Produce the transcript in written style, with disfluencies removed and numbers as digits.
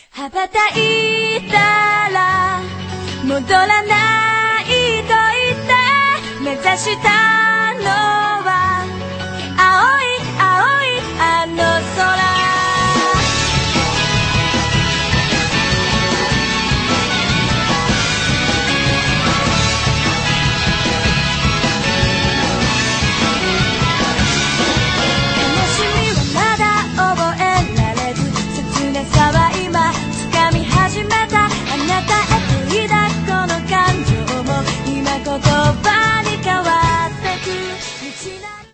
羽ばたいたら戻らないと言って目指したの